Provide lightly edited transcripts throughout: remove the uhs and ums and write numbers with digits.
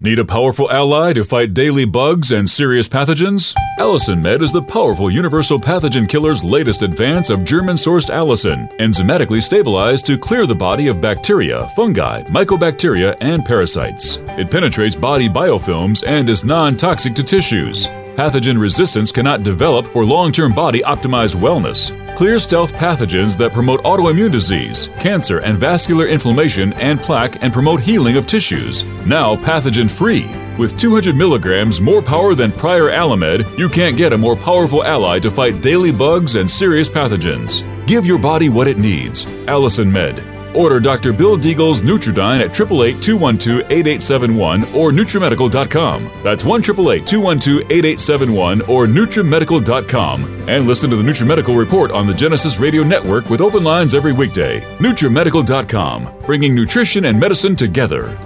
Need a powerful ally to fight daily bugs and serious pathogens? Allicin Med is the powerful universal pathogen killer's latest advance of German-sourced allicin, enzymatically stabilized to clear the body of bacteria, fungi, mycobacteria, and parasites. It penetrates body biofilms and is non-toxic to tissues. Pathogen resistance cannot develop for long-term body-optimized wellness. Clear stealth pathogens that promote autoimmune disease, cancer and vascular inflammation and plaque and promote healing of tissues. Now pathogen-free. With 200 milligrams more power than prior Alamed, you can't get a more powerful ally to fight daily bugs and serious pathogens. Give your body what it needs. Allicin Med. Order Dr. Bill Deagle's Nutridyne at 888-212-8871 or NutriMedical.com. That's 1-888-212-8871 or NutriMedical.com. And listen to the NutriMedical Report on the Genesis Radio Network with open lines every weekday. NutriMedical.com, bringing nutrition and medicine together.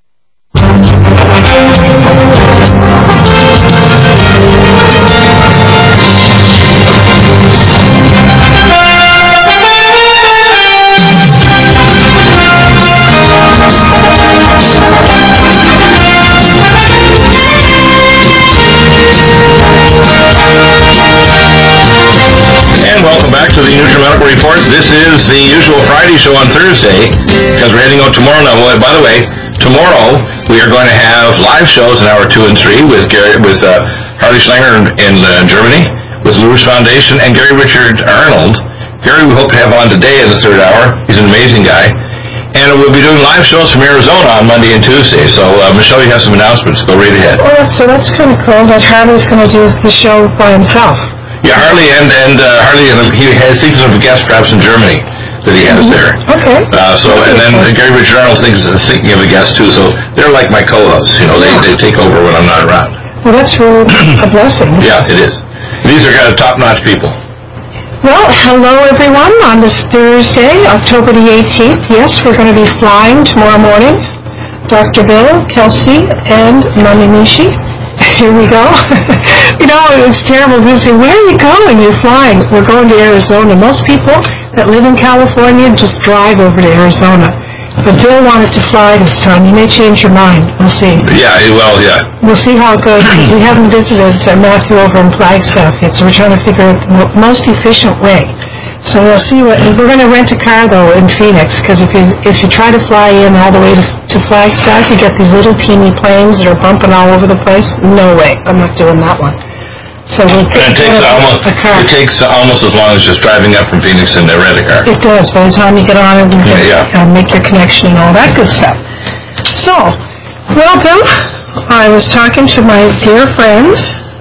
Welcome back to the NutriMedical Report. This is the usual Friday show on Thursday because we're heading out tomorrow now. By the way, tomorrow we are going to have live shows in hour 2 and 3 with Harley Schlanger in Germany, with Lewis Foundation, and Gary Richard Arnold. Gary we hope to have on today in the third hour. He's an amazing guy. And we'll be doing live shows from Arizona on Monday and Tuesday. So, Michelle, you have some announcements. Go right ahead. Well, so that's kind of cool that Harley's going to do the show by himself. Yeah, Harley and he has thinks of a guest perhaps in Germany that he has there. Okay. And then Gary Richard Arnold is thinking of a guest too. So they're like my co-hosts. You know, they take over when I'm not around. Well, that's really a blessing. Yeah, it is. These are kind of top-notch people. Well, hello everyone on this Thursday, October the 18th. Yes, we're going to be flying tomorrow morning. Dr. Bill, Kelsey, and Mami Nishi. Here we go. You know, it's terrible to say, where are you going? You're flying. We're going to Arizona. Most people that live in California just drive over to Arizona. But Bill wanted to fly this time. You may change your mind. We'll see. Yeah, well, yeah. We'll see how it goes, because we haven't visited Matthew over in Flagstaff yet, so we're trying to figure out the most efficient way. So we'll see what. We're going to rent a car though in Phoenix, because if you try to fly in all the way to Flagstaff, you get these little teeny planes that are bumping all over the place. No way, I'm not doing that one. So we'll it takes almost as long as just driving up from Phoenix and rent a car. It does. By the time you get on it, you can make your connection and all that good stuff. So, welcome. I was talking to my dear friend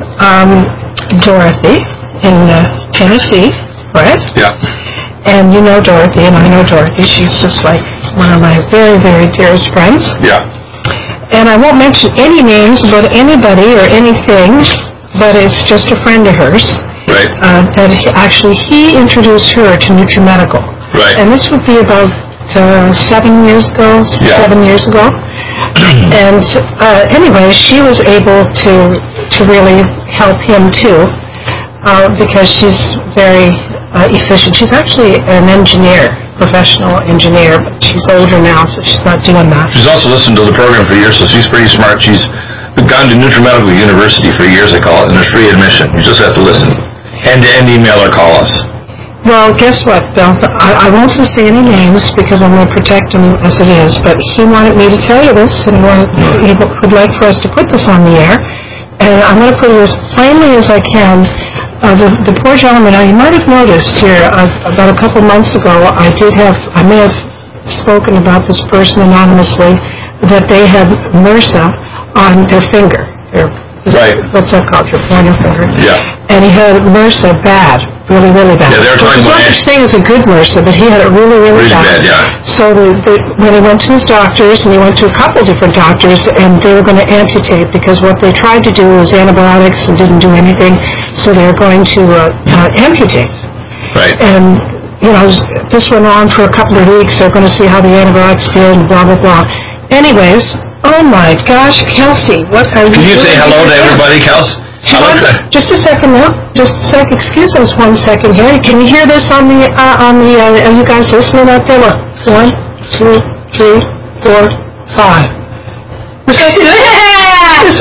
Dorothy in Tennessee. Right? Yeah. And you know Dorothy, and I know Dorothy. She's just like one of my very, very dearest friends. Yeah. And I won't mention any names about anybody or anything, but it's just a friend of hers. Right. That he introduced her to NutriMedical. Right. And this would be about 7 years ago. Yeah. 7 years ago. And anyway, she was able to really help him too, because she's very efficient. She's actually an engineer, professional engineer, but she's older now, so she's not doing that. She's also listened to the program for years, so she's pretty smart. She's gone to NutriMedical University for years, they call it, and there's free admission. You just have to listen. And email or call us. Well, guess what, Bill? I won't say any names because I'm going to protect him as it is, but he wanted me to tell you this, and he would like for us to put this on the air, and I'm going to put it as plainly as I can. The poor gentleman, now you might have noticed here, about a couple months ago, I may have spoken about this person anonymously, that they had MRSA on their finger. Right. What's that called? Your pointer finger? Yeah. And he had MRSA bad, really, really bad. Yeah, they were talking about There's no such thing as a good MRSA, but he had it really, really bad. Yeah. So when he went to his doctors, and he went to a couple different doctors, and they were going to amputate, because what they tried to do was antibiotics and didn't do anything, so they were going to amputate. Right. And, you know, this went on for a couple of weeks. They're going to see how the antibiotics did, and blah, blah, blah. Anyways, oh my gosh, Kelsey, what are you doing? Can you say hello to everybody, Kels? Just a second now. Just a sec. Excuse us 1 second here. Can you hear this on the, are you guys listening out there? Look. 1, 2, 3, 4, 5. It's like,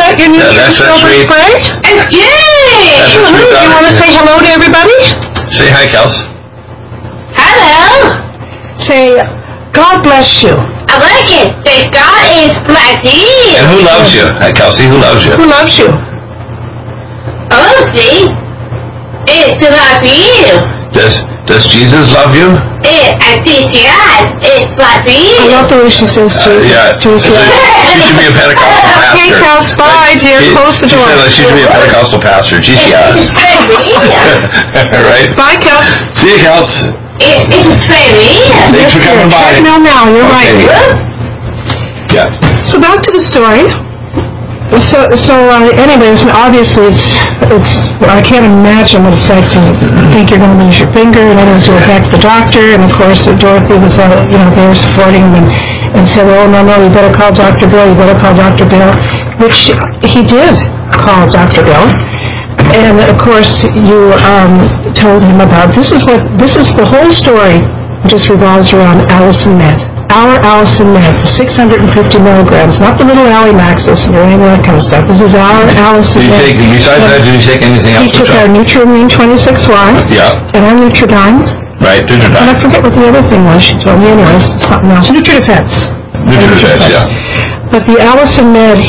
that your new silver spray? Yay! You want to say hello to everybody? Say hi, Kels. Hello. Say, God bless you. I like it. Say God is bless you. And who loves you? Hi, Kelsey, who loves you? Who loves you? Oh, see? It's love you. Does Jesus love you? I think yes. It's love I you. love the way she says Jesus. Yeah. Jesus. She should be a Pentecostal pastor. Okay, Kels, bye, dear. Close the She door. said that she should be a Pentecostal pastor. Jesus. Right? Bye, Kels. See you, Kels. It's very. Thanks for coming by. No, you're right. Yeah. So back to the story. Anyways, obviously it's I can't imagine what it's like to think you're going to lose your finger, and then to affect the doctor. And of course, Dorothy was, they were supporting him and said, "Oh no, you better call Dr. Bill. You better call Dr. Bill," which he did call Dr. Bill. And of course, you told him about this is the whole story. Just revolves around Allison Med. Our Allison Med, the 650 milligrams, not the little Allimaxes or any of that kind of stuff. This is our Allison Med. Besides that, did you take anything else? He took our Nutramine 26Y. Yeah. And our Nutridyne. Right, And I Nutridyne. forget what the other thing was. She told me anyways. Something else. Nutridefense. Nutridefense, yeah. But the Allison Med,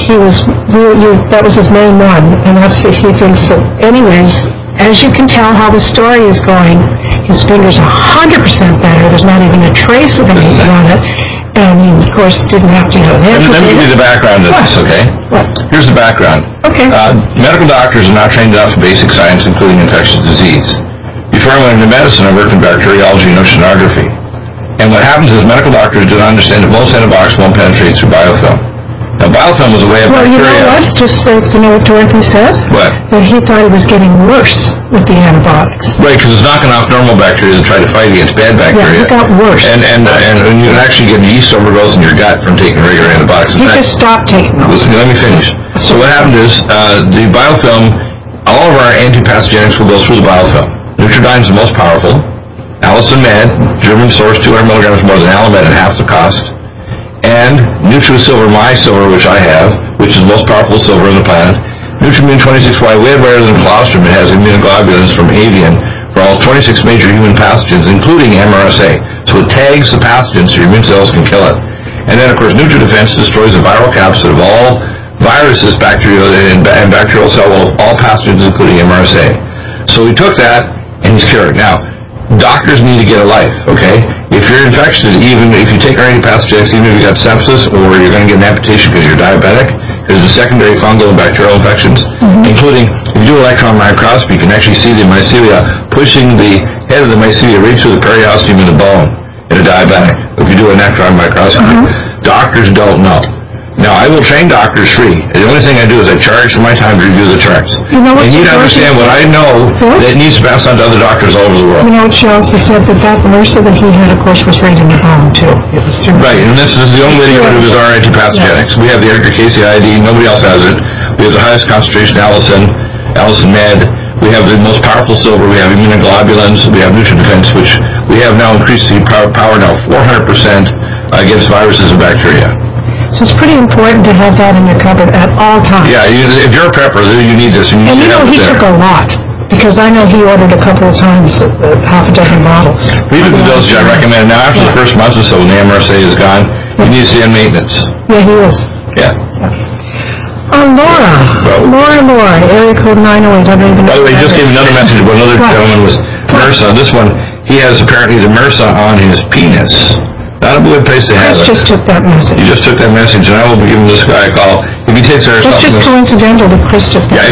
that was his main one. And that's he thinks that, anyways, as you can tell how the story is going, his finger's 100% better. There's not even a trace of anything on it. And he, of course, didn't have to Let me give you the background of this, okay? What? Here's the background. Okay. Medical doctors are not trained enough in basic science, including infectious disease. Before I went into medicine, I worked in bacteriology and oceanography. And what happens is medical doctors don't understand that most antibiotics won't penetrate through biofilm. Now, biofilm was a way of Well, bacteria. you know what? Just like, what Dorothy said? What? That he thought it was getting worse with the antibiotics. Right, because it's knocking off normal bacteria to try to fight against bad Yeah, bacteria. it got worse. And you can actually get yeast overgrowth in your gut from taking regular antibiotics. In He fact, just stopped taking those. listen, let me finish. So what happened is, the biofilm, all of our antipathogenics will go through the biofilm. Nutridyne is the most powerful. Allison Med, German source, 200 milligrams more than Alamed at half the cost. And NutriSilver, my silver, which I have, which is the most powerful silver on the planet. Nutrimune 26Y, way better than colostrum. It has immunoglobulins from avian for all 26 major human pathogens, including MRSA. So it tags the pathogen so your immune cells can kill it. And then, of course, NutriDefense destroys the viral capsid of all viruses, bacterial and bacterial cell wall, all pathogens, including MRSA. So we took that, and he's cured. Now, doctors need to get a life, okay? If you're infected, even if you take our antipathogenics, even if you got sepsis or you're going to get an amputation because you're diabetic, there's a secondary fungal and bacterial infections, including, if you do electron microscopy, you can actually see the mycelia pushing the head of the mycelia right through the periosteum in the bone in a diabetic. If you do an electron microscopy, doctors don't know. Now, I will train doctors free. The only thing I do is I charge for my time to review the charts. You know what and you need to understand what I know that needs to pass on to other doctors all over the world. You know what she also said, that MRSA that he had, of course, was right in the bone, too. It was through. Right, and this is the only way to get rid of is our antipathogenics. We have the Edgar Casey ID, nobody else has it. We have the highest concentration Allison Med. We have the most powerful silver. We have immunoglobulins. We have NutriDefense, which we have now increased the power now 400% against viruses and bacteria. So it's pretty important to have that in your cupboard at all times. Yeah, if you're a prepper, you need this. And you know, he took a lot, because I know he ordered a couple of times half a dozen bottles. We do the dosage I recommend. Now, after the first month or so, when the MRSA is gone, he needs to be on maintenance. Yeah, he is. Yeah. Laura, area code 908. I don't even know. By the way, he just gave another message about another gentleman with MRSA. This one, he has apparently the MRSA on his penis. Not a good place to have Chris it. just took that message. You just took that message, and I will be giving this guy a call. If he takes our It's just coincidental that Chris took that.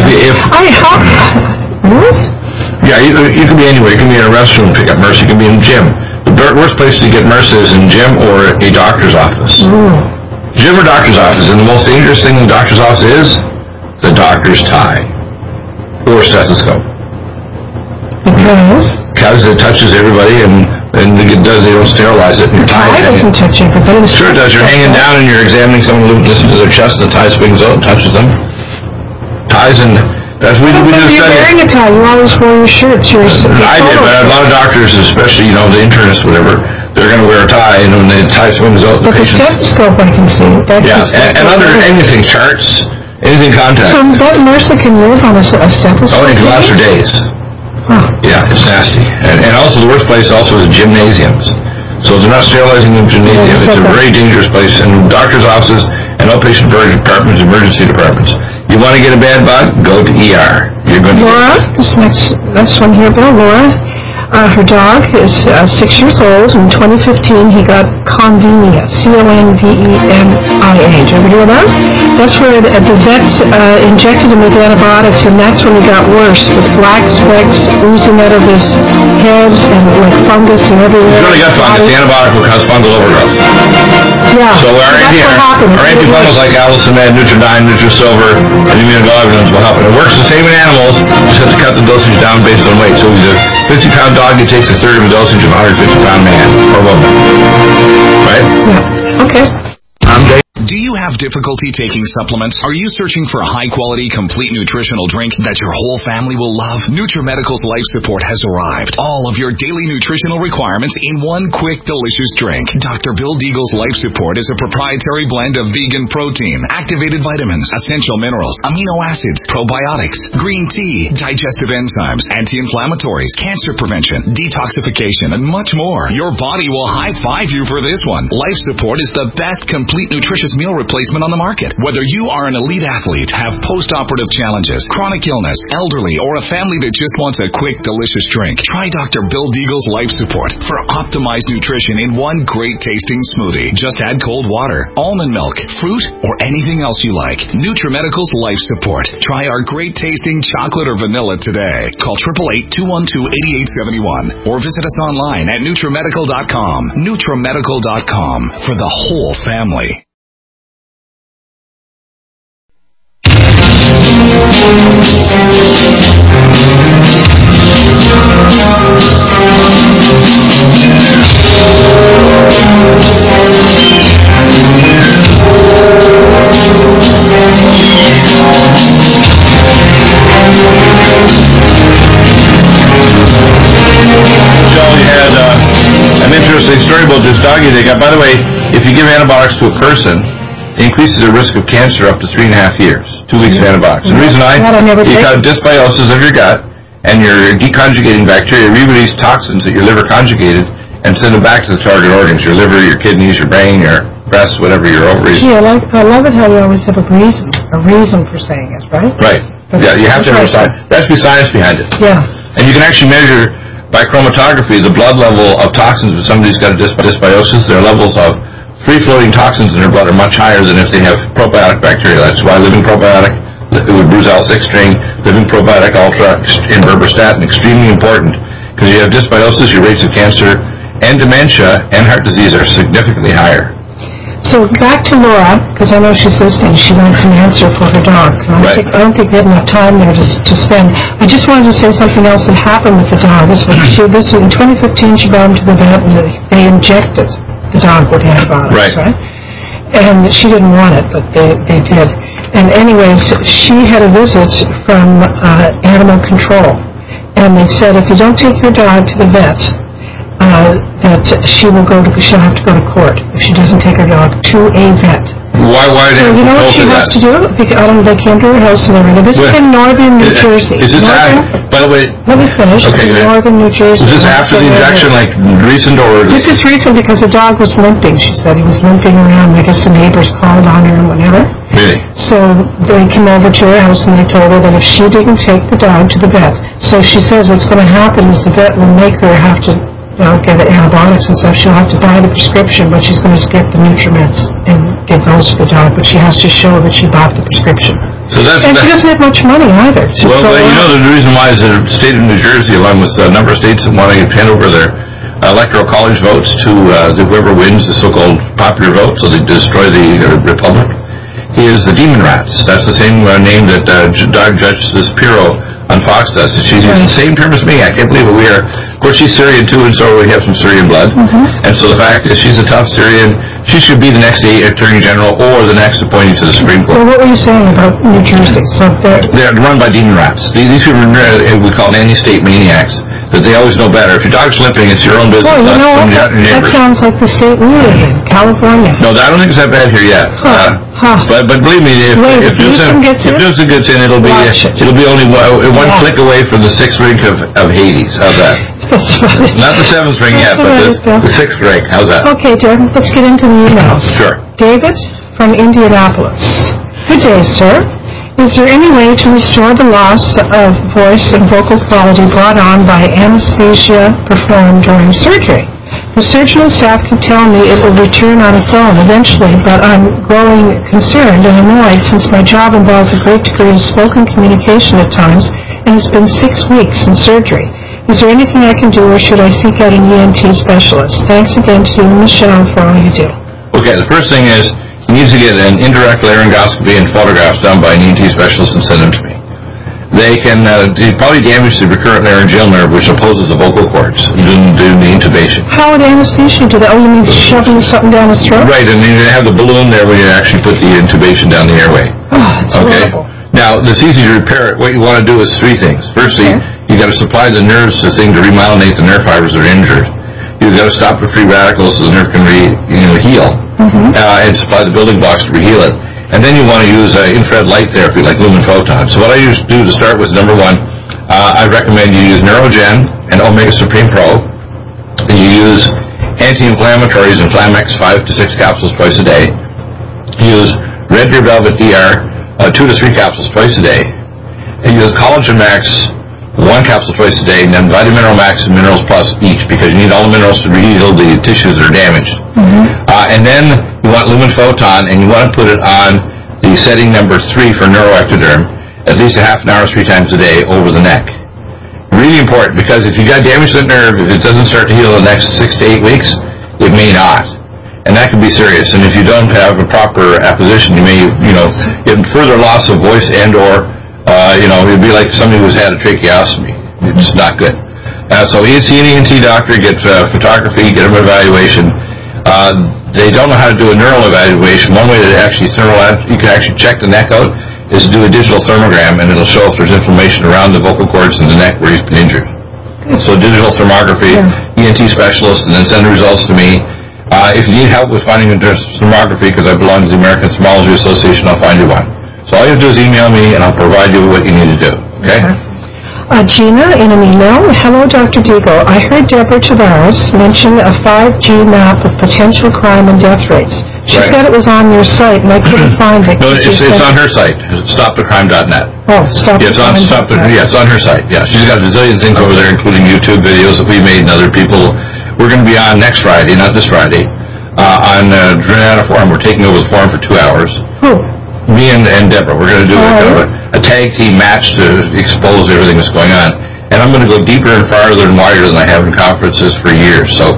Yeah, you can be anywhere. You can be in a restroom, pick up MRSA. You can be in a gym. The worst place to get MRSA is in gym or a doctor's office. Gym or doctor's office. And the most dangerous thing in the doctor's office is the doctor's tie or stethoscope. Because it touches everybody, and they don't sterilize it. The tie doesn't touch everybody. Sure it does. You're hanging down and you're examining someone, listening to their chest, and the tie swings out and touches them. Ties and... we did a You're study. wearing a tie. You always wear your shirts. I did, but a lot of doctors, especially, the internists, whatever, they're going to wear a tie, and when the tie swings out, But the stethoscope I can see. Yeah, and under anything, charts, Anything contact. So that nurse that can live on a stethoscope? Oh, it can last for days. Huh. Yeah, it's nasty. And also the worst place also is gymnasiums. So they're not sterilizing the gymnasium. It's a very dangerous place. And doctor's offices and outpatient departments, emergency departments. You want to get a bad bug? Go to ER. You're going to Laura, this next one here, Bill. Laura, her dog is 6 years old. In 2015, he got Convenia, Convenia. Did you ever hear that? That's where the vets injected him with antibiotics, and that's when he got worse, with black specks oozing out of his head and like fungus and everywhere. He's really got fungus. The antibiotic will cause fungal overgrowth. Yeah. So our antifungals like Allison Med, Nutridyne, Nutrisilver, and immunoglobulins will help. And it works the same in animals. You just have to cut the dosage down based on weight. So he's a 50-pound dog, he takes a third of a dosage of a 150-pound man or woman. Right? Yeah. Okay. I'm Dave. Do you have difficulty taking supplements? Are you searching for a high-quality, complete nutritional drink that your whole family will love? NutriMedical's Life Support has arrived. All of your daily nutritional requirements in one quick, delicious drink. Dr. Bill Deagle's Life Support is a proprietary blend of vegan protein, activated vitamins, essential minerals, amino acids, probiotics, green tea, digestive enzymes, anti-inflammatories, cancer prevention, detoxification, and much more. Your body will high-five you for this one. Life Support is the best complete nutritious meal replacement on the market. Whether you are an elite athlete, have post-operative challenges, chronic illness, elderly, or a family that just wants a quick, delicious drink, try Dr. Bill Deagle's Life Support for optimized nutrition in one great tasting smoothie. Just add cold water, almond milk, fruit, or anything else you like. NutriMedical's Life Support. Try our great tasting chocolate or vanilla today. Call 888-212-8871 or visit us online at NutriMedical.com. NutriMedical.com for the whole family. An interesting story about this doggy they got. By the way, if you give antibiotics to a person, it increases the risk of cancer up to 3.5 years. 2 weeks of antibiotics. And the reason you got dysbiosis of your gut, and you're deconjugating bacteria, re-release toxins that your liver conjugated, and send them back to the target organs, your liver, your kidneys, your brain, your breasts, whatever, your ovaries. Gee, I love it how you always have a reason for saying it, right? Right. Yeah, you have to have a science. There has to be science behind it. Yeah. And you can actually measure by chromatography the blood level of toxins. If somebody's got a dysbiosis, their levels of free-floating toxins in their blood are much higher than if they have probiotic bacteria. That's why living probiotic with Bruzal 6-string, living probiotic ultra, and berberstatin, extremely important. Because you have dysbiosis, your rates of cancer and dementia and heart disease are significantly higher. So back to Laura, because I know she's listening. She wants an answer for her dog. I don't think we have enough time there to spend. I just wanted to say something else that happened with the dog. This in 2015, she brought him to the vet, and they injected the dog with antibiotics, right? And she didn't want it, but they did. And anyways, she had a visit from animal control, and they said if you don't take your dog to the vet, that she'll have to go to court if she doesn't take her dog to a vet. Why So you know what she has to do? They came to her house and everything. This is in northern New Jersey. Is this by the way? Let me finish. Okay, in northern New Jersey. Is this after the injection, like recent or? This is recent because the dog was limping. She said he was limping around. I guess the neighbors called on her and whatever. Really? So they came over to her house and they told her that if she didn't take the dog to the vet, so she says what's going to happen is the vet will make her have to get antibiotics and stuff. She'll have to buy the prescription, but she's going to get the Nutrimeds and give those to the dog. But she has to show that she bought the prescription. So and she doesn't have much money either. Well, you know the reason why is the state of New Jersey, along with a number of states that want to hand over their electoral college votes to whoever wins the so-called popular vote, so they destroy the republic, is the demon rats. That's the same name that Dog Justice Pirro on Fox does. She's used the same term as me. I can't believe it. Of course, she's Syrian too, and so we have some Syrian blood. And so the fact is she's a tough Syrian. She should be the next Attorney General or the next appointee to the Supreme Court. Well, what were you saying about New Jersey? So they're run by demon rats. These people we call nanny-state maniacs. That they always know better. If your dog's limping, it's your own business. Well, you know what? That sounds like the state we live in, California. No, I don't think it's that bad here yet. But believe me, if Newsom gets in, it'll be only one click away from the 6th ring of Hades. How's that? That's right. Not the 7th ring yet, but the 6th ring. How's that? Okay, Doug, let's get into the emails. Sure. David from Indianapolis. Good day, sir. Is there any way to restore the loss of voice and vocal quality brought on by anesthesia performed during surgery? The surgeon and staff keep telling me it will return on its own eventually, but I'm growing concerned and annoyed since my job involves a great degree of spoken communication at times, and it's been 6 weeks since surgery. Is there anything I can do, or should I seek out an ENT specialist? Thanks again to you and Michelle for all you do. Okay, the first thing is, he needs to get an indirect laryngoscopy and photographs done by an ENT specialist and send them to me. They can probably damage the recurrent laryngeal nerve, which opposes the vocal cords, even during the intubation. How would anesthesia do that? Oh, you mean shoving something down his throat? Right, and then you have the balloon there when you actually put the intubation down the airway. Oh, that's horrible. Now, it's easy to repair it. What you want to do is 3 things. Firstly, you got to supply the nerves to thing to remyelinate the nerve fibers that are injured. You've got to stop the free radicals so the nerve can heal, and supply the building blocks to reheal it. And then you want to use infrared light therapy like lumen photon. So what I used to do to start with, number 1, I recommend you use Neurogen and Omega Supreme Pro. And you use anti-inflammatories and Inflamex 5 to 6 capsules twice a day. You use Red Deer Velvet DR 2 to 3 capsules twice a day. And you use Collagen Max 1 capsule twice a day, and then Vitamineral Max and Minerals Plus each, because you need all the minerals to reheal the tissues that are damaged. And then you want lumen photon, and you want to put it on the setting number 3 for neuroectoderm, at least a half an hour 3 times a day over the neck. Really important, because if you got damage to the nerve, if it doesn't start to heal in the next 6 to 8 weeks, it may not. And that can be serious. And if you don't have a proper apposition, you may, get further loss of voice and or, it'd be like somebody who's had a tracheostomy. It's not good. So see an ENT doctor, get photography, get an evaluation. They don't know how to do a neural evaluation. One way to you can actually check the neck out is to do a digital thermogram, and it'll show if there's inflammation around the vocal cords in the neck where he's been injured. So digital thermography, ENT specialist, and then send the results to me. If you need help with finding a thermography, because I belong to the American Ophthalmology Association, I'll find you one. So all you have to do is email me, and I'll provide you with what you need to do. Okay? Gina, in an email, hello, Dr. Deagle. I heard Deborah Tavares mention a 5G map of potential crime and death rates. She said it was on your site, and I couldn't find it. No, it's on her site, stopthecrime.net. Oh, stopthecrime.net. It's on her site. Yeah, she's got a bazillion things over there, including YouTube videos that we made and other people. We're going to be on next Friday, not this Friday, on Granada Forum. We're taking over the forum for 2 hours. Who? Me and Deborah. We're going to do a tag team match to expose everything that's going on. And I'm going to go deeper and farther and wider than I have in conferences for years. So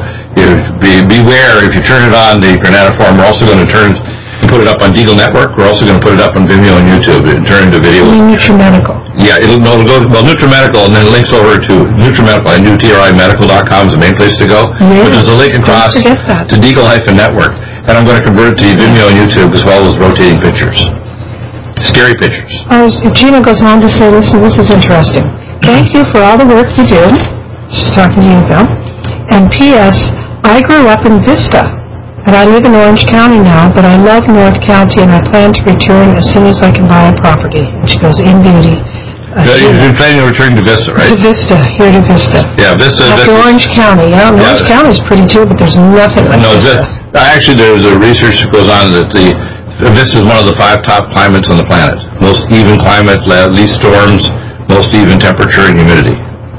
beware, if you turn it on the Granada Forum, we're also going to put it up on Deagle Network. We're also going to put it up on Vimeo and YouTube and turn into videos. NutriMedical. Yeah, it'll go, NutriMedical, and then it links over to NutriMedical, and NutriMedical.com is the main place to go, which is a link across to Deagle-Network. And I'm going to convert it to Vimeo and YouTube as well as rotating pictures. Scary pictures. Gina goes on to say, listen, this is interesting. Thank you for all the work you do. She's talking to you, Bill. And P.S., I grew up in Vista, and I live in Orange County now, but I love North County, and I plan to return as soon as I can buy a property. And she goes, in beauty. You've been planning on returning to Vista, right? To Vista, here to Vista. Yeah, Vista. After Orange County, Orange County is pretty too, but there's nothing like Vista. Actually, there's a research that goes on that Vista is one of the 5 top climates on the planet. Most even climate, least storms, most even temperature and humidity.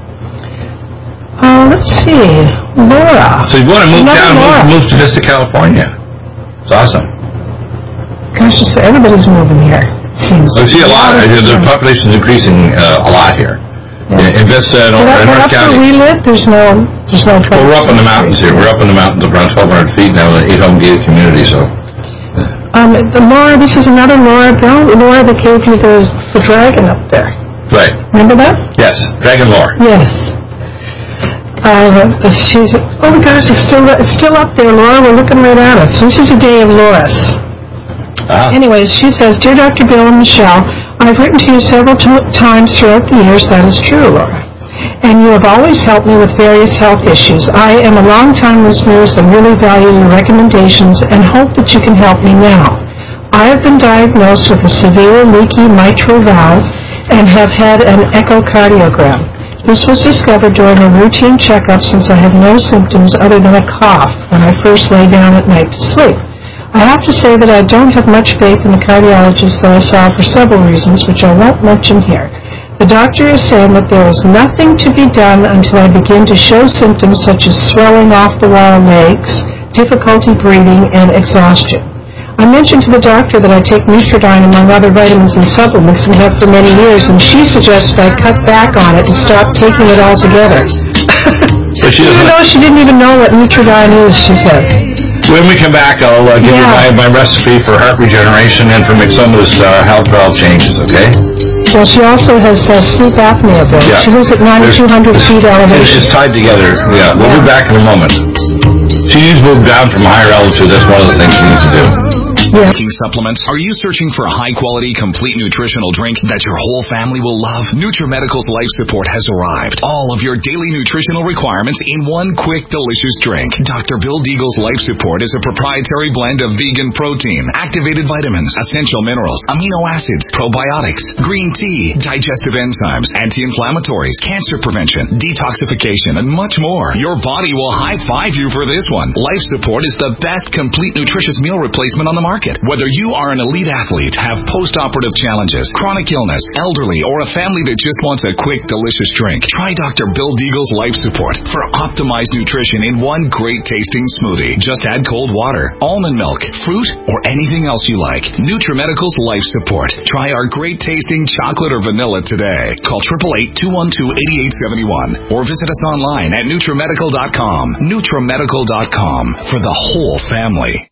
Let's see. Laura. So you want to move to Vista, California. It's awesome. Gosh, everybody's moving here. Seems. I see a lot. The population's increasing a lot here. In Vista and North County. Where we live, there's no trouble. Well, we're up in the mountains here. We're up in the mountains around 1,200 feet now in an 8-home gated community, so. Laura, this is another Laura. Laura that gave you the dragon up there. Right. Remember that? Yes. Dragon Laura. Yes. She's, oh my gosh, it's still up there, Laura. We're looking right at it. So this is a day of Laura's. Anyways, she says, Dear Dr. Bill and Michelle, I've written to you several times throughout the years. That is true, Laura. And you have always helped me with various health issues. I am a long-time listener and really value your recommendations and hope that you can help me now. I have been diagnosed with a severe leaky mitral valve and have had an echocardiogram. This was discovered during a routine checkup since I have no symptoms other than a cough when I first lay down at night to sleep. I have to say that I don't have much faith in the cardiologist that I saw for several reasons, which I won't mention here. The doctor is saying that there is nothing to be done until I begin to show symptoms such as swelling off the wall legs, difficulty breathing, and exhaustion. I mentioned to the doctor that I take Nutridyne among other vitamins and supplements and have for many years, and she suggested I cut back on it and stop taking it altogether. But she Even though she didn't even know what Nutridyne is, she said. When we come back, I'll give you my recipe for heart regeneration and for Mixoma's health valve changes, okay? Well, she also has sleep apnea, Bill. Yeah. She lives at 9,200 feet elevation. It's tied together. Yeah, we'll be back in a moment. She needs to move down from higher altitude. That's one of the things she needs to do. Yeah. Taking supplements? Are you searching for a high-quality, complete nutritional drink that your whole family will love? NutriMedical's Life Support has arrived. All of your daily nutritional requirements in one quick, delicious drink. Dr. Bill Deagle's Life Support is a proprietary blend of vegan protein, activated vitamins, essential minerals, amino acids, probiotics, green tea, digestive enzymes, anti-inflammatories, cancer prevention, detoxification, and much more. Your body will high-five you for this one. Life Support is the best complete nutritious meal replacement on the market. Whether you are an elite athlete, have post-operative challenges, chronic illness, elderly, or a family that just wants a quick, delicious drink, try Dr. Bill Deagle's Life Support for optimized nutrition in one great-tasting smoothie. Just add cold water, almond milk, fruit, or anything else you like. NutriMedical's Life Support. Try our great-tasting chocolate or vanilla today. Call 888-212-8871 or visit us online at NutriMedical.com. NutriMedical.com for the whole family.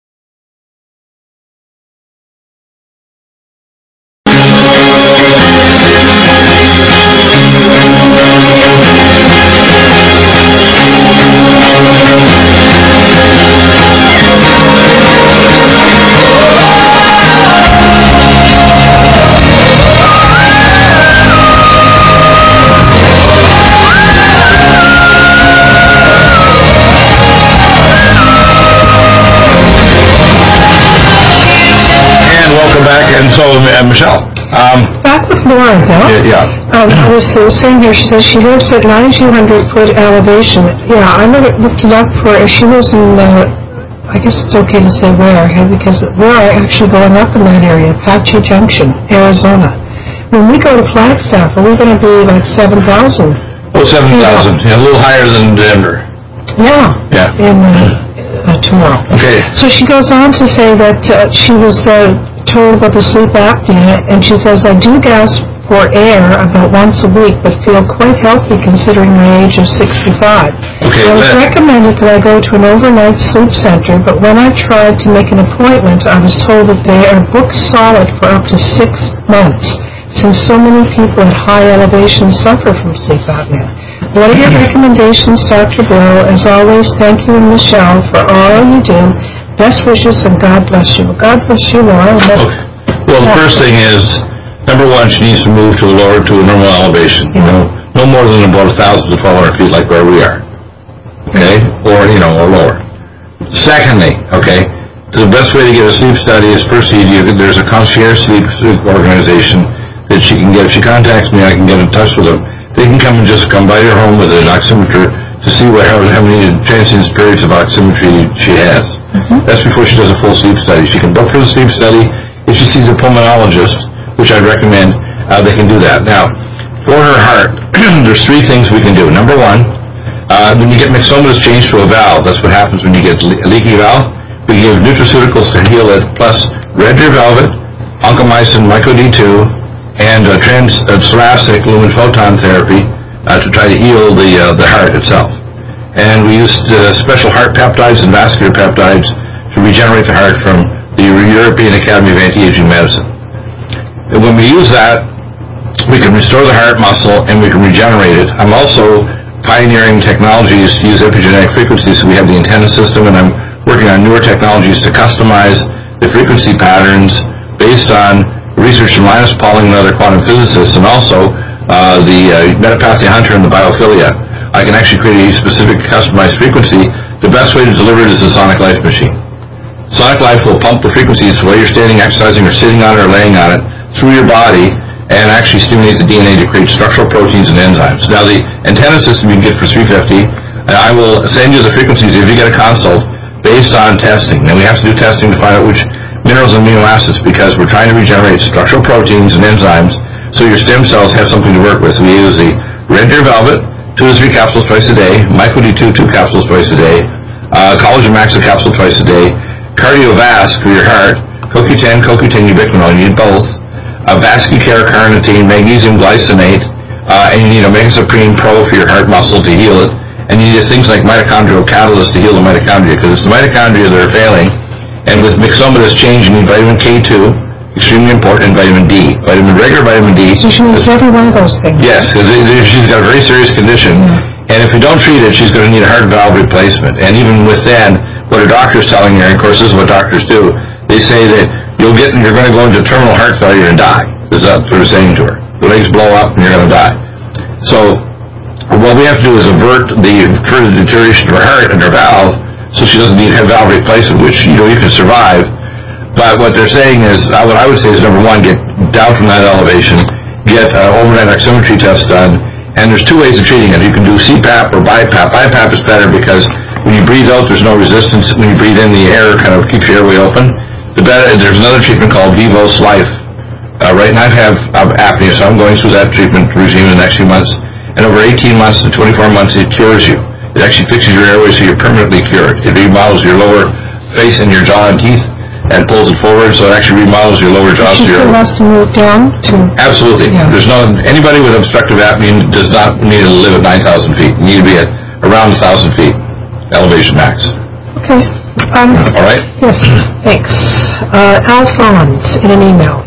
And so, Michelle. Back with Laura, though. Yeah. I was saying here, she says she lives at 9,200 foot elevation. Yeah, I looked it up for her. She lives in, I guess it's okay to say where, because we're actually going up in that area, Apache Junction, Arizona. When we go to Flagstaff, are we going to be like 7,000? Oh, 7,000. Yeah, a little higher than Denver. Yeah. In tomorrow. Okay. So she goes on to say that she was told about the sleep apnea, and she says, I do gasp for air about once a week, but feel quite healthy considering my age of 65. Okay, it was recommended that I go to an overnight sleep center, but when I tried to make an appointment, I was told that they are booked solid for up to 6 months, since so many people at high elevation suffer from sleep apnea. What are your recommendations, Dr. Bill? As always, thank you and Michelle for all you do. Best wishes and God bless you. God bless you, Laura. Okay. Well, the first thing is, number one, she needs to move to a normal elevation. Yeah. No more than about 1,000 to 1,200 feet, like where we are. Okay, or lower. Secondly, okay, the best way to get a sleep study is firstly, there's a concierge sleep organization that she can get. If she contacts me, I can get in touch with them. They can come by your home with an oximeter to see how many transient periods of oximetry she has. Mm-hmm. That's before she does a full sleep study. She can book for the sleep study. If she sees a pulmonologist, which I'd recommend, they can do that. Now, for her heart, there's 3 things we can do. Number one, when you get Mixoma's changed to a valve, that's what happens when you get a leaky valve. We give nutraceuticals to heal it, plus Red Deer Velvet, Oncomycin, Myco D2, and thoracic lumen photon therapy to try to heal the heart itself. And we use special heart peptides and vascular peptides to regenerate the heart from the European Academy of Anti-Aging Medicine. And when we use that, we can restore the heart muscle and we can regenerate it. I'm also pioneering technologies to use epigenetic frequencies, so we have the antenna system, and I'm working on newer technologies to customize the frequency patterns based on research from Linus Pauling and other quantum physicists, and also the Metapathia Hunter and the biophilia. I can actually create a specific customized frequency. The best way to deliver it is the Sonic Life Machine. Sonic Life will pump the frequencies while you're standing, exercising, or sitting on it or laying on it through your body and actually stimulate the DNA to create structural proteins and enzymes. Now, the antenna system you can get for $350, and I will send you the frequencies if you get a consult based on testing. Now, we have to do testing to find out which minerals and amino acids because we're trying to regenerate structural proteins and enzymes so your stem cells have something to work with. So we use the Red Deer Velvet, 2 to 3 capsules twice a day, Myco D2, 2 capsules twice a day, Collagen Max, a capsule twice a day, Cardiovasc for your heart, CoQ10, ubiquinol, you need both, Vascucare carnitine, magnesium glycinate, and you need Omega Supreme Pro for your heart muscle to heal it, and you need things like mitochondrial catalyst to heal the mitochondria, because it's the mitochondria that are failing, and with myxomatous change, you need vitamin K2, extremely important, and vitamin D. Regular vitamin D. So she needs every one of those things. Yes, because she's got a very serious condition, and if we don't treat it, she's going to need a heart valve replacement. And even within what her doctor's telling her, and of course this is what doctors do, they say that you're going to go into terminal heart failure and die. Is that what they're saying to her? The legs blow up and you're going to die. So what we have to do is avert the further deterioration of her heart and her valve, so she doesn't need a valve replacement, which you can survive. But what they're saying is, what I would say is, number one, get down from that elevation, get overnight oximetry test done, and there's 2 ways of treating it. You can do CPAP or BiPAP. BiPAP is better because when you breathe out, there's no resistance. When you breathe in, the air kind of keeps your airway open. There's another treatment called Vivos Life. Right now I have apnea, so I'm going through that treatment regime in the next few months. And over 18 months to 24 months, it cures you. It actually fixes your airway so you're permanently cured. It remodels your lower face and your jaw and teeth and pulls it forward, so it actually remodels your lower jaw. She still has to move down to... Absolutely. Yeah. Anybody with obstructive apnea does not need to live at 9,000 feet. You need to be at around 1,000 feet, elevation max. Okay. All right? Yes, thanks. Alphonse, in an email.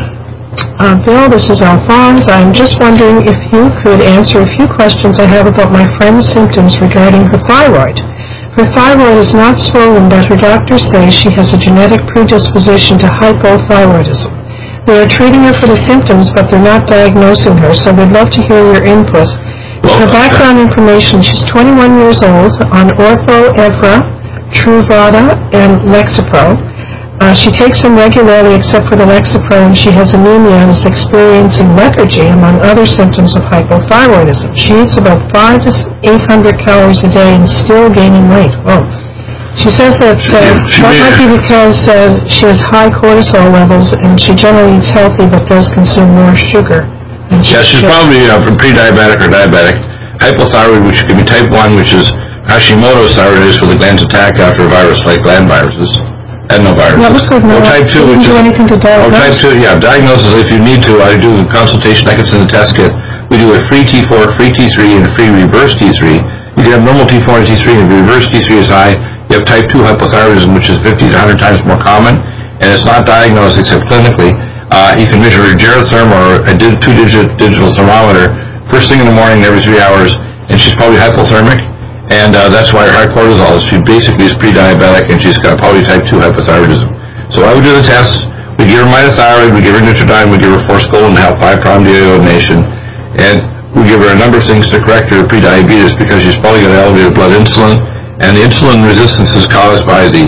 Bill, this is Alphonse. I'm just wondering if you could answer a few questions I have about my friend's symptoms regarding her thyroid. Her thyroid is not swollen, but her doctors say she has a genetic predisposition to hypothyroidism. They are treating her for the symptoms, but they're not diagnosing her, so we'd love to hear your input. Her background information, she's 21 years old, on Ortho Evra, Truvada, and Lexapro. She takes them regularly except for the Lexapro, and she has anemia and is experiencing lethargy, among other symptoms of hypothyroidism. She eats about 500 to 800 calories a day and still gaining weight. Oh. She says that might be because she has high cortisol levels, and she generally eats healthy but does consume more sugar. She's probably pre-diabetic or diabetic. Hypothyroid, which can be type 1, which is Hashimoto's thyroiditis, where the glands attack after a virus, like gland viruses. Adenoviruses. Yeah, it looks like type 2, which do anything to diagnose. Type 2, diagnosis if you need to. I do a consultation. I can send a test kit. We do a free T4, free T3, and a free reverse T3. You can have normal T4 and T3, and reverse T3 is high. You have type 2 hypothyroidism, which is 50 to 100 times more common, and it's not diagnosed except clinically. You can measure a gerotherm or a 2-digit digital thermometer first thing in the morning every 3 hours, and she's probably hypothermic. And that's why her high cortisol is. She basically is pre-diabetic, and she's got probably type 2 hypothyroidism. So I would do the tests. We give her mitothyroid, we give her Nutridyne, we give her Forskolin to help 5' deadenation, and we give her a number of things to correct her pre-diabetes because she's probably got elevated blood insulin, and the insulin resistance is caused by the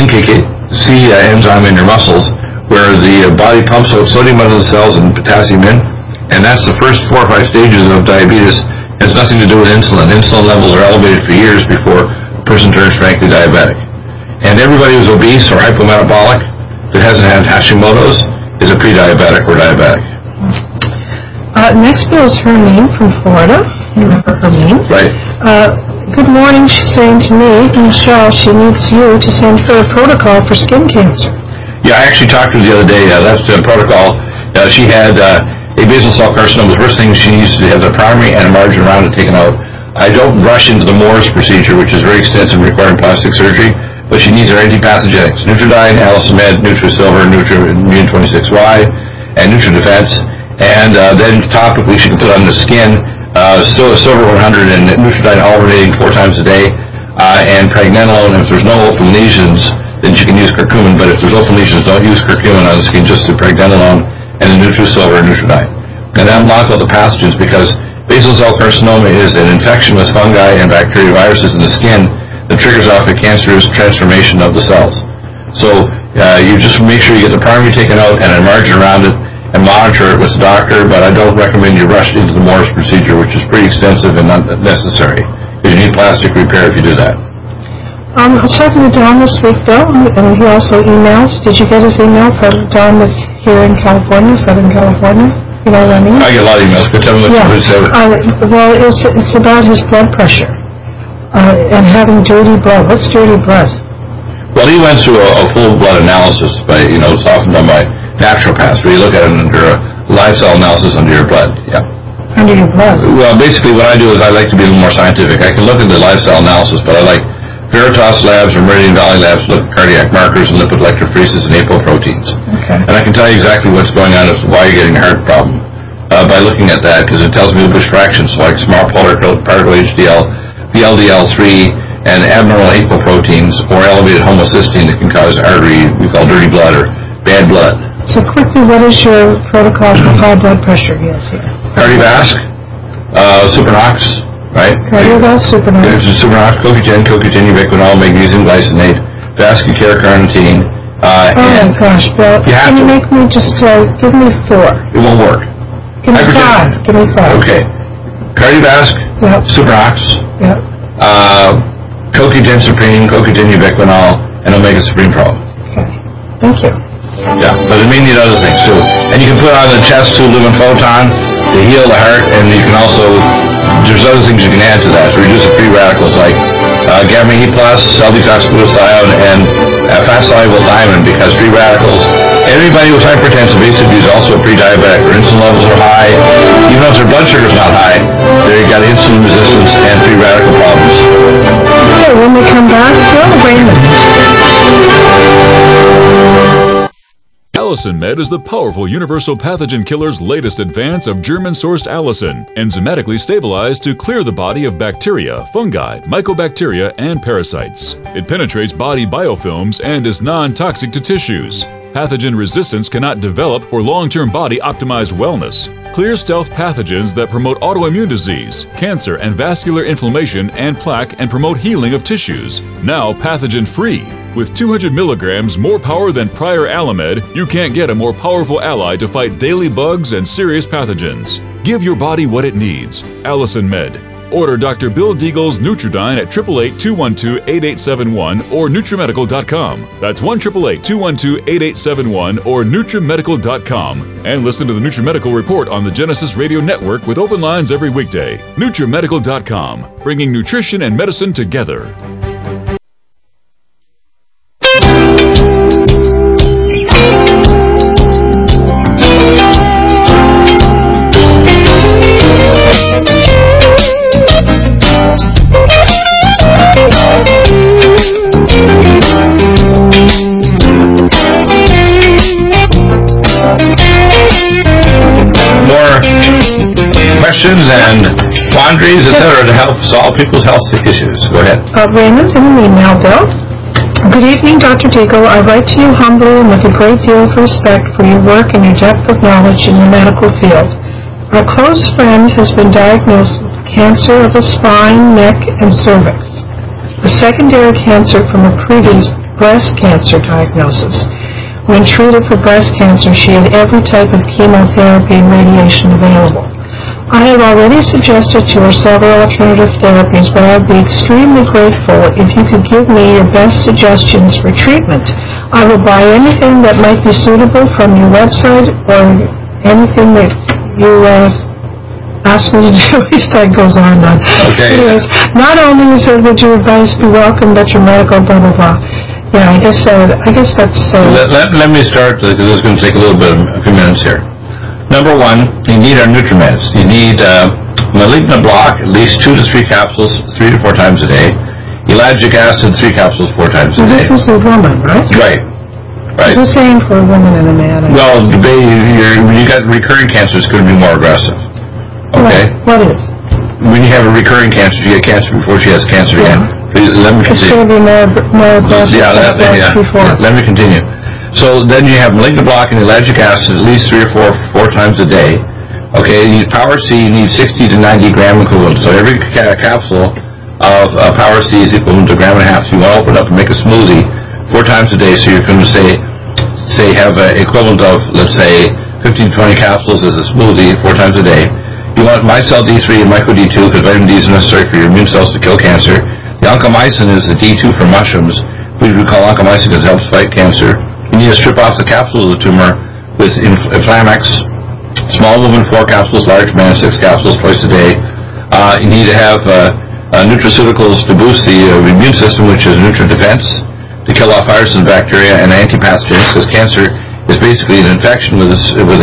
NKC enzyme in your muscles, where the body pumps out sodium out of the cells and potassium in, and that's the first 4 or 5 stages of diabetes. It has nothing to do with insulin. Insulin levels are elevated for years before a person turns frankly diabetic. And everybody who's obese or hypometabolic that hasn't had Hashimoto's is a pre-diabetic or diabetic. Next bill is Hermine from Florida. You remember Hermine? Right. Good morning, she's saying to me, Michelle, she needs you to send her a protocol for skin cancer. Yeah, I actually talked to her the other day. That's the protocol. She had... a basal cell carcinoma. The first thing she needs to have the primary and a margin around it taken out. I don't rush into the Moore's procedure, which is very extensive and requiring plastic surgery, but she needs her antipathogenics. Nutridyne, Allicin-Med, Nutrisilver, Nutriimmune 26Y, and Nutridefense. And then topically she can put on the skin Silver 100 and Nutridyne alternating 4 times a day, and Pregnenolone. If there's no open lesions, then she can use curcumin, but if there's open lesions, don't use curcumin on the skin, just do Pregnenolone and the Nutrisilver and Nutridyne. And that block out the pathogens, because basal cell carcinoma is an infection with fungi and bacteria viruses in the skin that triggers off the cancerous transformation of the cells. So you just make sure you get the primary taken out and a margin around it and monitor it with the doctor, but I don't recommend you rush into the Morris procedure, which is pretty extensive and not necessary, because you need plastic repair if you do that. I was talking to Don this week, Bill, and he also emails. Did you get his email from Don that's here in California, Southern California? You know what I mean? I get a lot of emails, but tell me what you say. Well, it's about his blood pressure and having dirty blood. What's dirty blood? Well, he went through a full blood analysis by, it's often done by naturopaths, where you look at it under a lifestyle analysis under your blood. Yeah. Under your blood? Well, basically what I do is I like to be a little more scientific. I can look at the lifestyle analysis, but I like Veritas Labs or Meridian Valley Labs to look at cardiac markers and lipid electrophoresis and apoproteins. Okay. And I can tell you exactly what's going on as to why you're getting a heart problem by looking at that, because it tells me the Bush fractions, so like small particle HDL, the LDL3, and abnormal apoproteins or elevated homocysteine that can cause artery, we call dirty blood or bad blood. So quickly, what is your protocol for high blood pressure? Yes, here. Cardiovasc, Supernox, right? Cardiovasc, Supernox. Supernox, CoQ10, ubiquinol, magnesium glycinate, Vascucare carnitine. Oh my gosh, Bill! Can you make me just give me 4? It won't work. Give me 5. Give me 5. Okay. Cardiovasc, Supernox, CoQ10 Supreme, CoQ10 ubiquinol, and Omega Supreme Pro. Okay. Thank you. Yeah, but it may need other things too. And you can put on the chest tube lumen photon to heal the heart, and you can also, there's other things you can add to that to reduce the free radicals like gamma E+, cell detox glutathione, and fat-soluble thiamine, because free radicals, everybody with hypertensive ACV is also a pre-diabetic. Their insulin levels are high. Even if their blood sugar is not high, they've got insulin resistance and free radical problems. Okay, when we come back, Bill Raymond. Allicin Med is the powerful universal pathogen killer's latest advance of German-sourced allicin, enzymatically stabilized to clear the body of bacteria, fungi, mycobacteria, and parasites. It penetrates body biofilms and is non-toxic to tissues. Pathogen resistance cannot develop for long-term body-optimized wellness. Clear stealth pathogens that promote autoimmune disease, cancer and vascular inflammation and plaque, and promote healing of tissues. Now pathogen-free. With 200 milligrams more power than prior Alamed, you can't get a more powerful ally to fight daily bugs and serious pathogens. Give your body what it needs. Allicin Med. Order Dr. Bill Deagle's Nutridyne at 888-212-8871 or NutriMedical.com. That's 1-888-212-8871 or NutriMedical.com. And listen to the NutriMedical Report on the Genesis Radio Network with open lines every weekday. NutriMedical.com, bringing nutrition and medicine together. Questions and quandaries, etc., to help solve people's health issues. Go ahead. Raymond, in an email, Bill. Good evening, Dr. Deagle. I write to you humbly and with a great deal of respect for your work and your depth of knowledge in the medical field. A close friend has been diagnosed with cancer of the spine, neck, and cervix, a secondary cancer from a previous breast cancer diagnosis. When treated for breast cancer, she had every type of chemotherapy and radiation available. I have already suggested to her several alternative therapies, but I would be extremely grateful if you could give me your best suggestions for treatment. I will buy anything that might be suitable from your website or anything that you ask me to do. His time goes on now. Okay. Anyways, not only would your advice be welcome, but your medical blah, blah, blah. Yeah, I guess that's... Let me start, because this is going to take a few minutes here. Number one, you need our NutriMeds. You need malignant block, at least 2 to 3 capsules, 3 to 4 times a day. Ellagic acid, 3 capsules, 4 times a day. This is a woman, right? Right. Is the same for a woman and a man? Well, when you got recurring cancer, it's going to be more aggressive. Okay? What is? When you have a recurring cancer, you get cancer before she has cancer again. Let me continue. It's going to be more aggressive than it was before. Let me continue. So then you have malignant block and ellagic acid at least 3 or 4 times a day. Okay, you need Power C, you need 60 to 90 gram equivalent. So every capsule of Power C is equivalent to 1.5 grams. So you want to open it up and make a smoothie 4 times a day. So you're going to say have an equivalent of, let's say, 15 to 20 capsules as a smoothie 4 times a day. You want MyCell D3 and Micro D2 because vitamin D is necessary for your immune cells to kill cancer. The oncomycin is the D2 for mushrooms. We call oncomycin because it helps fight cancer. You need to strip off the capsule of the tumor with Inflamex. Small woman 4 capsules, large man 6 capsules twice a day. You need to have nutraceuticals to boost the immune system, which is NutriDefense, to kill off viruses and bacteria, and antipathogens, because cancer is basically an infection with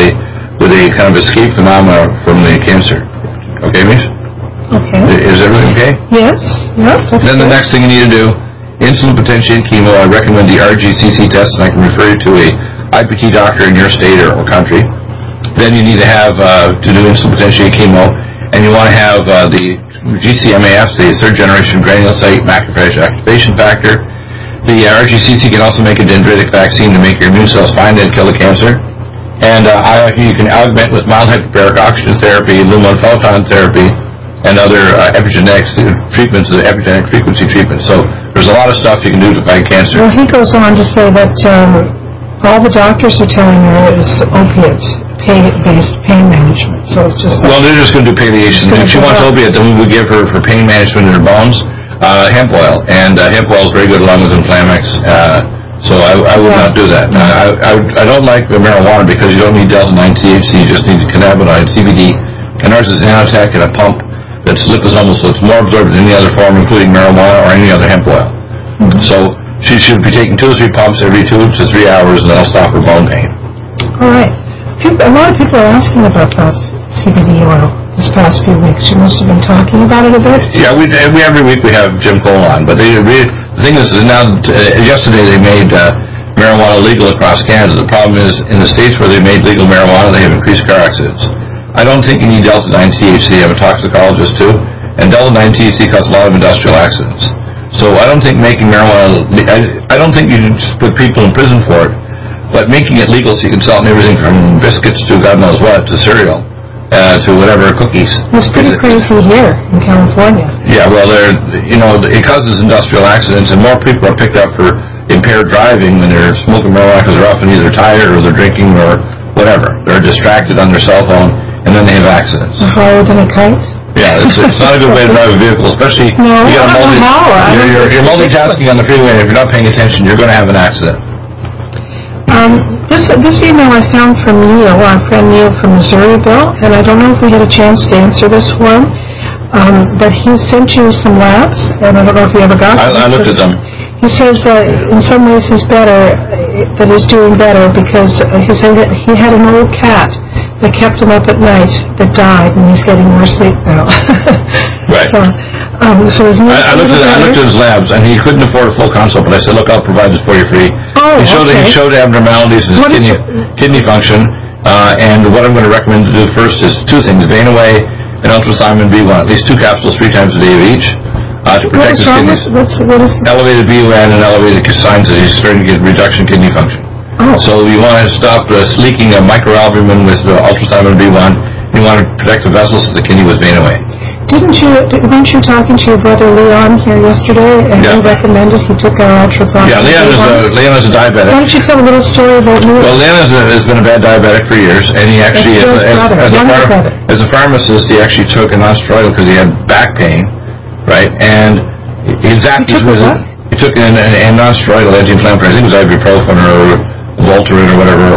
a kind of escape phenomena from the cancer. Okay, Mish? Okay. Is everything okay? Yes. Yep. Then the next thing you need to do, insulin potentiated chemo. I recommend the RGCC test, and I can refer you to a IPT doctor in your state or country. Then you need to have to do insulin potentiated chemo, and you want to have the GCMAF, the third generation granulocyte macrophage activation factor. The RGCC can also make a dendritic vaccine to make your immune cells find and kill the cancer. And you can augment with mild hyperbaric oxygen therapy, Lumen photon therapy, and other epigenetics treatments, epigenetic frequency treatments. So there's a lot of stuff you can do to fight cancer. Well, he goes on to say that all the doctors are telling her is opiate-based pain management. So it's just well, they're just going to do palliation. If she wants opiate, then we would give her for pain management in her bones hemp oil, and hemp oil is very good along with Inflamex. So I would not do that. I don't like the marijuana because you don't need delta-9 THC. You just need cannabinoid, CBD. And ours is nanotech in a pump that's liposomal, so it's more absorbed than any other form, including marijuana or any other hemp oil. Mm-hmm. So she should be taking 2 or 3 pumps every 2 to 3 hours, and that'll stop her bone pain. All right. A lot of people are asking about CBD oil this past few weeks. You must have been talking about it a bit. Yeah, every week we have Jim Cole on, but the thing is now, yesterday they made marijuana legal across Canada. The problem is, in the states where they made legal marijuana, they have increased car accidents. I don't think you need delta-9 THC. I'm a toxicologist too, and delta-9 THC causes a lot of industrial accidents. So I don't think making marijuana, I don't think you should put people in prison for it, but making it legal so you can sell it in everything from biscuits to God knows what, to cereal, to whatever, cookies. It's pretty crazy here in California. Yeah, well, it causes industrial accidents, and more people are picked up for impaired driving when they're smoking marijuana because they're often either tired or they're drinking or whatever. They're distracted on their cell phone, and then they have accidents. Higher than a kite? Yeah, it's not a good way to drive a vehicle, especially you're multitasking on the freeway, and if you're not paying attention, you're going to have an accident. This email I found from Neil, our friend Neil from Missouriville, and I don't know if we had a chance to answer this for him, but he sent you some labs, and I don't know if you ever got them. I looked at them. He says that in some ways he's doing better because he said that he had an old cat that kept him up at night that died, and he's getting more sleep now. Right. So I looked at his labs, and he couldn't afford a full consult, but I said, look, I'll provide this for you free. Oh, he showed abnormalities in his kidney function, and what I'm going to recommend to do first is 2 things, Vanaway and Ultrasimon B1, at least 2 capsules 3 times a day of each, to protect his kidneys. What is elevated BUN and elevated signs that he's starting to get reduction in kidney function. Oh. So you want to stop leaking of microalbumin with Ultrasimon B1. You want to protect the vessels of the kidney with Vanaway. Weren't you talking to your brother Leon here yesterday, and he recommended he took our ultrafiltration? Yeah, Leon is a diabetic. Why don't you tell a little story about Leon? Well, Leon has been a bad diabetic for years, and he actually, as a pharmacist, he actually took a non-steroidal because he had back pain, right? And he took a non-steroidal anti-inflammatory. I think it was ibuprofen or Voltaren or whatever,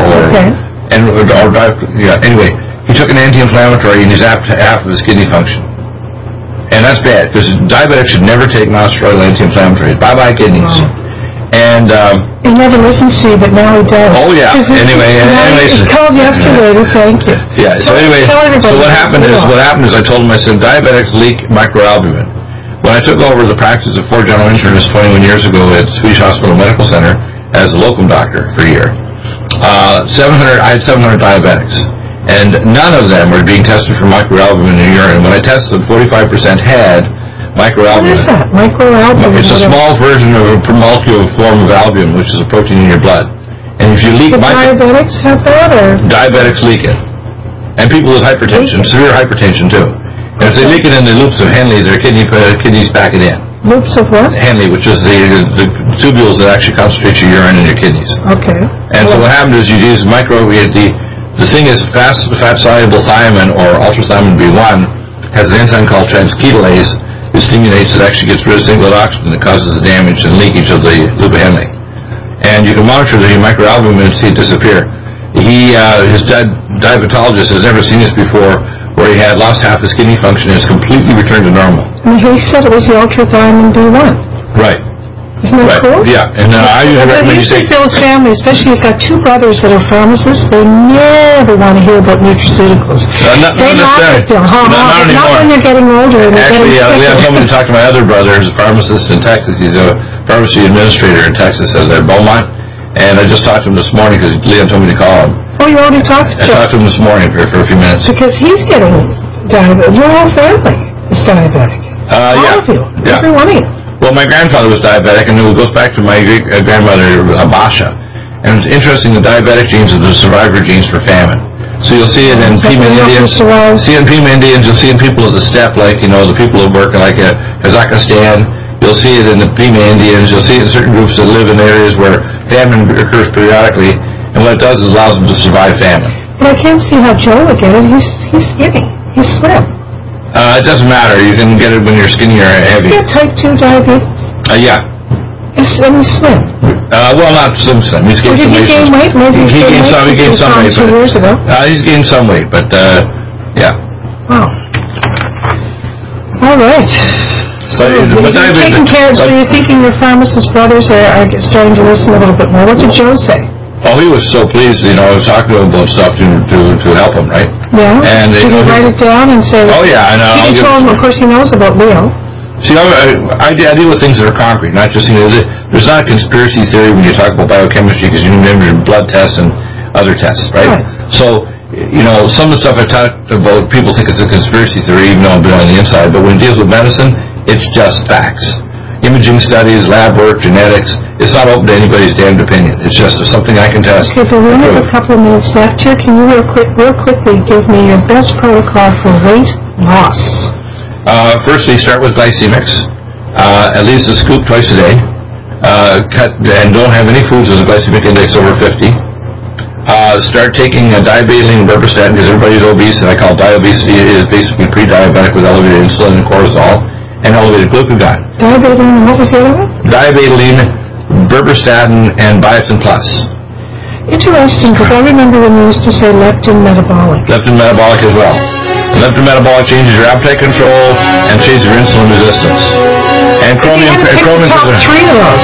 anyway, he took an anti-inflammatory and he's half of his kidney function. And that's bad, because diabetics should never take non-steroidal anti-inflammatories. Bye-bye kidneys. Oh. And he never listens to you, but now he does. Oh, yeah. Anyway, he called yesterday to thank you. Yeah, so anyway, so what happened is I told him, I said, diabetics leak microalbumin. When I took over the practice of 4 general internists 21 years ago at Swedish Hospital Medical Center as a locum doctor for a year, I had 700 diabetics. And none of them were being tested for microalbumin in the urine. When I tested them, 45% had microalbumin. What is that? Microalbumin? It's a small version of a molecule form of albumin, which is a protein in your blood. And if you leak diabetics have that, or? Diabetics leak it. And people with hypertension, severe hypertension too. And if they leak it in the loops of Henle, their kidneys pack it in. Loops of what? Henle, which is the tubules that actually concentrate your urine in your kidneys. Okay. And so what happens is you use the thing is fat-soluble thiamine, or ultrathymine B1, has an enzyme called transketolase. It stimulates, it actually gets rid of singlet oxygen that causes the damage and leakage of the loop of Henle. And you can monitor the microalbumin and see it disappear. His diabetologist has never seen this before, where he had lost half his kidney function and it's completely returned to normal. And he said it was the ultrathymine B1. Right. Isn't that cool? Yeah, and I usually recommend you take... Bill's family, especially he's got 2 brothers that are pharmacists, they never want to hear about nutraceuticals. Not necessarily. Not anymore. Not when they're getting older. And actually, Leon told me to talk to my other brother, who's a pharmacist in Texas. He's a pharmacy administrator in Texas at Beaumont. And I just talked to him this morning because Leon told me to call him. Oh, you already talked to him? I talked to him this morning for a few minutes. Because he's getting diabetic. Your whole family is diabetic. All of you. Yeah. Every one of you. Well, my grandfather was diabetic, and it goes back to my great-grandmother, Basha. And it's interesting, the diabetic genes are the survivor genes for famine. So you'll see it in Pima Indians. You'll see it in Pima Indians. You'll see it in people of the steppe, like, the people who work like Kazakhstan. You'll see it in the Pima Indians. You'll see it in certain groups that live in areas where famine occurs periodically. And what it does is allows them to survive famine. But I can't see how Joe would get it. He's skinny. He's slim. It doesn't matter. You can get it when you're skinny or heavy. Does he have type 2 diabetes? Yeah. He's slim. Well, not slim. He's gained some weight. Did he gain weight? Maybe he gained some weight. 2 years ago. He's gained some weight, but yeah. Wow. All right. So you're taking care. So you're thinking your pharmacist brothers are starting to listen a little bit more. What did Joe say? Oh, he was so pleased. I was talking to him about stuff to help him, right? Yeah. And did he write it down and say? Oh yeah, I know. He told him. Of course, he knows about Leo. See, I deal with things that are concrete, not just there's not a conspiracy theory when you talk about biochemistry because you remember blood tests and other tests, right? So, some of the stuff I talked about, people think it's a conspiracy theory, even though I've been on the inside. But when it deals with medicine, it's just facts. Imaging studies, lab work, genetics. It's not open to anybody's damned opinion. It's just something I can test. Okay, but we only have a couple of minutes left here. Can you real quickly give me your best protocol for weight loss? Firstly, start with glycemics. At least a scoop twice a day. Cut and don't have any foods with a glycemic index over 50. Start taking diabetoline and berberstatin because everybody's obese, and I call diabesity is basically pre-diabetic with elevated insulin and cortisol and elevated glucagon. Diabetoline, what was the other one? Diabetoline, berberstatin, and biotin plus. Interesting, because I remember when we used to say leptin metabolic. Leptin metabolic as well. Leptin metabolic changes your appetite control and changes your insulin resistance. And chromium. Pick the top 3 of those.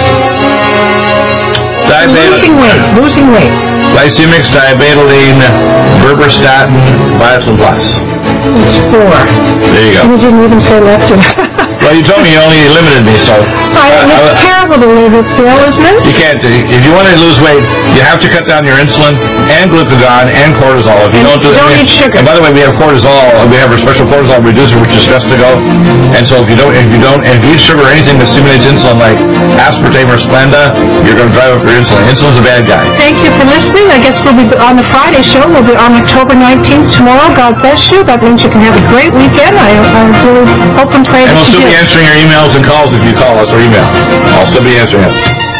Losing weight. Glycemics, diabetoline, berberstatin, biotin plus. It's 4. There you go. And you didn't even say leptin. Well, you told me you only limited me, so... It's terrible to limit, Bill, isn't it? You can't. If you want to lose weight, you have to cut down your insulin and glucagon and cortisol. If you don't eat sugar. And by the way, we have cortisol. We have a special cortisol reducer, which is Stress-to-Go. And so if you eat sugar or anything that stimulates insulin, like aspartame or Splenda, you're going to drive up your insulin. Insulin's a bad guy. Thank you for listening. I guess we'll be on the Friday show. We'll be on October 19th tomorrow. God bless you. That means you can have a great weekend. I really hope and pray that you do. And we'll still be answering your emails and calls if you call us or email. I'll still be answering it.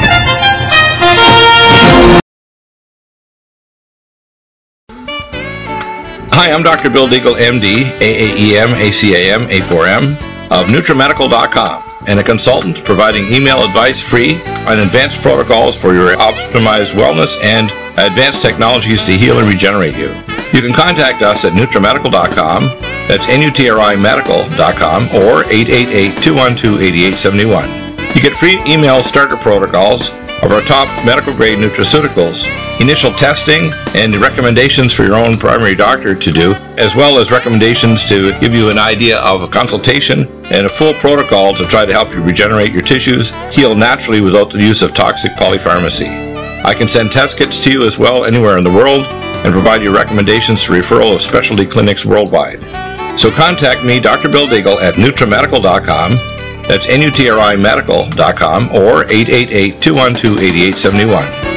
Hi, I'm Dr. Bill Deagle, MD, AAEM, ACAM, A4M, of NutriMedical.com, and a consultant providing email advice free on advanced protocols for your optimized wellness and advanced technologies to heal and regenerate you. You can contact us at NutriMedical.com, that's NutriMedical.com, or 888-212-8871. You get free email starter protocols of our top medical-grade nutraceuticals, initial testing, and recommendations for your own primary doctor to do, as well as recommendations to give you an idea of a consultation and a full protocol to try to help you regenerate your tissues, heal naturally without the use of toxic polypharmacy. I can send test kits to you as well anywhere in the world and provide you recommendations to referral of specialty clinics worldwide. So contact me, Dr. Bill Deagle, at NutriMedical.com. That's NutriMedical.com or 888-212-8871.